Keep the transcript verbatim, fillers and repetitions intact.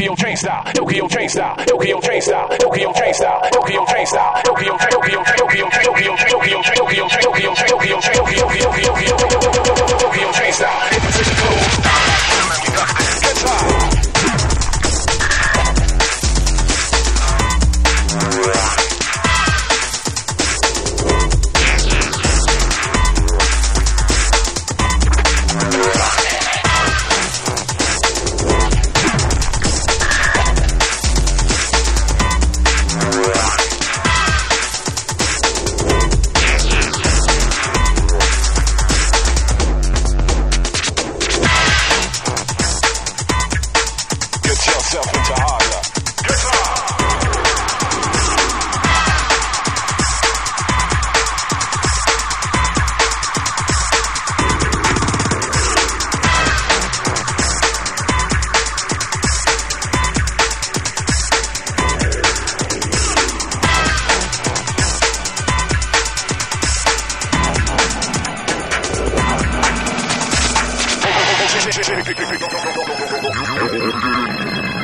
Tokyo train style, Tokyo train style, Tokyo train style, Tokyo train style, Tokyo train style, Tokyo Tokyo Tokyo Tokyo Tokyo Tokyo Tokyo Tokyo Tokyo Tokyo Tokyo train style. Thank you.